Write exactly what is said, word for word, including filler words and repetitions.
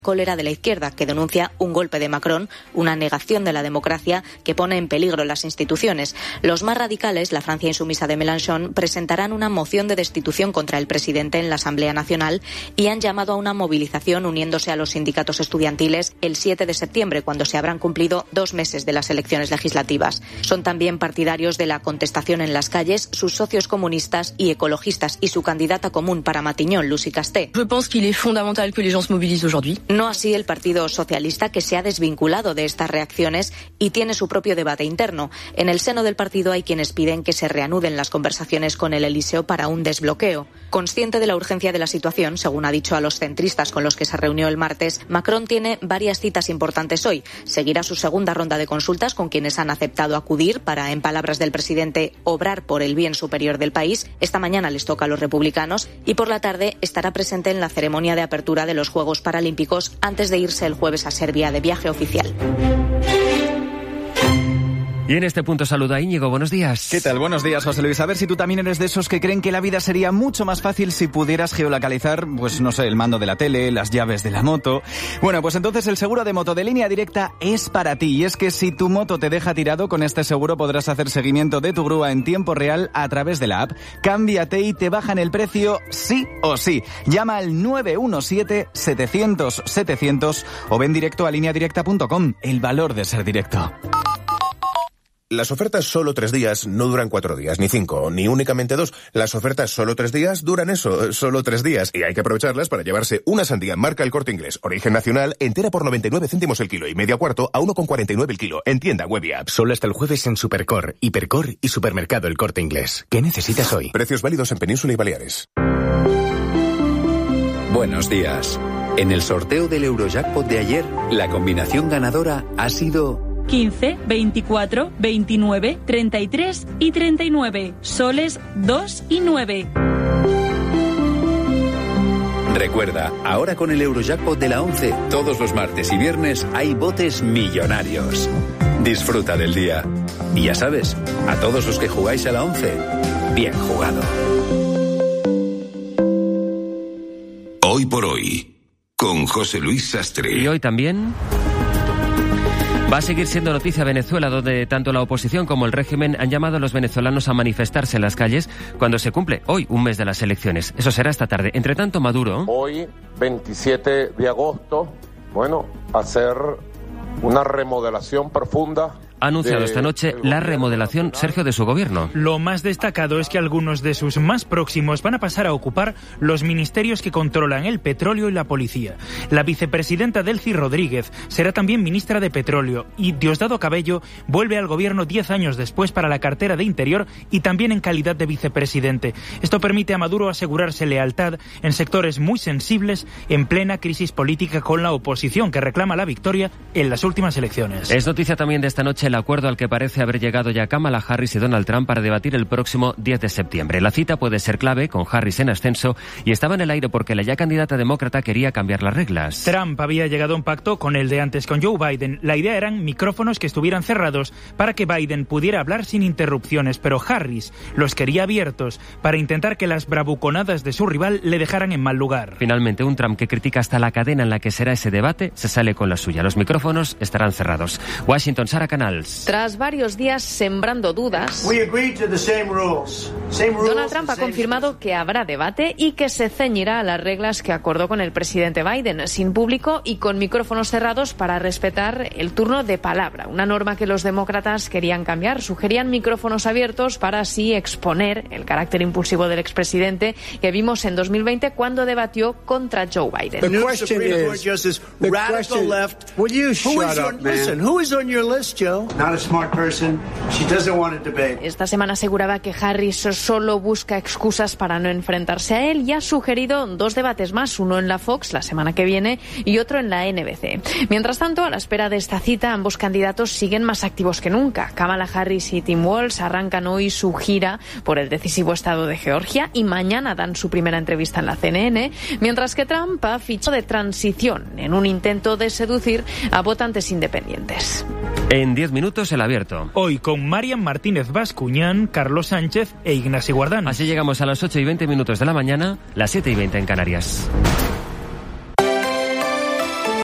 Cólera de la izquierda, que denuncia un golpe de Macron, una negación de la democracia que pone en peligro las instituciones. Los más radicales, la Francia insumisa de Mélenchon, presentarán una moción de destitución contra el presidente en la Asamblea Nacional y han llamado a una movilización uniéndose a los sindicatos estudiantiles el siete de septiembre, cuando se habrán cumplido dos meses de las elecciones legislativas. Son también partidarios de la contestación en las calles sus socios comunistas y ecologistas y su candidata común para Matignon, Lucie Casté. Je pense qu'il est fondamental que les gens se mobilisent aujourd'hui. No así el Partido Socialista, que se ha desvinculado de estas reacciones y tiene su propio debate interno. En el seno del partido hay quienes piden que se reanuden las conversaciones con el Elíseo para un desbloqueo. Consciente de la urgencia de la situación, según ha dicho a los centristas con los que se reunió el martes, Macron tiene varias citas importantes hoy. Seguirá su segunda ronda de consultas con quienes han aceptado acudir para, en palabras del presidente, obrar por el bien superior del país. Esta mañana les toca a los republicanos y por la tarde estará presente en la ceremonia de apertura de los Juegos Paralímpicos antes de irse el jueves a Serbia de viaje oficial. Y en este punto saluda a Íñigo, buenos días. ¿Qué tal? Buenos días, José Luis. A ver si tú también eres de esos que creen que la vida sería mucho más fácil si pudieras geolocalizar, pues no sé, el mando de la tele, las llaves de la moto. Bueno, pues entonces el seguro de moto de Línea Directa es para ti. Y es que si tu moto te deja tirado, con este seguro podrás hacer seguimiento de tu grúa en tiempo real a través de la app. Cámbiate y te bajan el precio sí o sí. Llama al nueve uno siete, setecientos, setecientos o ven directo a línea directa punto com. El valor de ser directo. Las ofertas solo tres días no duran cuatro días, ni cinco, ni únicamente dos. Las ofertas solo tres días duran eso, solo tres días. Y hay que aprovecharlas para llevarse una sandía marca El Corte Inglés, origen nacional, entera por noventa y nueve céntimos el kilo y media cuarto a uno con cuarenta y nueve el kilo. En tienda, web y app. Solo hasta el jueves en Supercor, Hipercor y Supermercado El Corte Inglés. ¿Qué necesitas hoy? Precios válidos en Península y Baleares. Buenos días. En el sorteo del Eurojackpot de ayer, la combinación ganadora ha sido quince, veinticuatro, veintinueve, treinta y tres y treinta y nueve. Soles dos y nueve. Recuerda, ahora con el Eurojackpot de la once, todos los martes y viernes hay botes millonarios. Disfruta del día. Y ya sabes, a todos los que jugáis a la once, bien jugado. Hoy por hoy, con José Luis Sastre. Y hoy también va a seguir siendo noticia Venezuela, donde tanto la oposición como el régimen han llamado a los venezolanos a manifestarse en las calles cuando se cumple hoy un mes de las elecciones. Eso será esta tarde. Entre tanto, Maduro... Hoy, veintisiete de agosto, bueno, hacer una remodelación profunda... Ha anunciado esta noche la remodelación, Sergio, de su gobierno. Lo más destacado es que algunos de sus más próximos van a pasar a ocupar los ministerios que controlan el petróleo y la policía. La vicepresidenta Delcy Rodríguez será también ministra de Petróleo y Diosdado Cabello vuelve al gobierno diez años después para la cartera de Interior y también en calidad de vicepresidente. Esto permite a Maduro asegurarse lealtad en sectores muy sensibles en plena crisis política con la oposición que reclama la victoria en las últimas elecciones. Es noticia también de esta noche el acuerdo al que parece haber llegado ya Kamala Harris y Donald Trump para debatir el próximo diez de septiembre. La cita puede ser clave, con Harris en ascenso, y estaba en el aire porque la ya candidata demócrata quería cambiar las reglas. Trump había llegado a un pacto con el de antes, con Joe Biden. La idea eran micrófonos que estuvieran cerrados para que Biden pudiera hablar sin interrupciones, pero Harris los quería abiertos para intentar que las bravuconadas de su rival le dejaran en mal lugar. Finalmente, un Trump que critica hasta la cadena en la que será ese debate se sale con la suya. Los micrófonos estarán cerrados. Washington, Sara Canals. Tras varios días sembrando dudas, Donald Trump ha confirmado que habrá debate y que se ceñirá a las reglas que acordó con el presidente Biden, sin público y con micrófonos cerrados para respetar el turno de palabra, una norma que los demócratas querían cambiar. Sugerían micrófonos abiertos para así exponer el carácter impulsivo del expresidente que vimos en dos mil veinte cuando debatió contra Joe Biden. The question is, the radical left, will you shut up, man? Listen, who is on your list, Joe? Not a smart person. She doesn't want to debate. Esta semana aseguraba que Harris solo busca excusas para no enfrentarse a él y ha sugerido dos debates más, uno en la Fox la semana que viene y otro en la N B C. Mientras tanto, a la espera de esta cita, ambos candidatos siguen más activos que nunca. Kamala Harris y Tim Walz arrancan hoy su gira por el decisivo estado de Georgia y mañana dan su primera entrevista en la C N N, mientras que Trump ha fichado de transición en un intento de seducir a votantes independientes. En diez minutos, el abierto. Hoy con Marian Martínez Bascuñán, Carlos Sánchez e Ignasi Guardán. Así llegamos a las ocho y veinte minutos de la mañana, las siete y veinte en Canarias.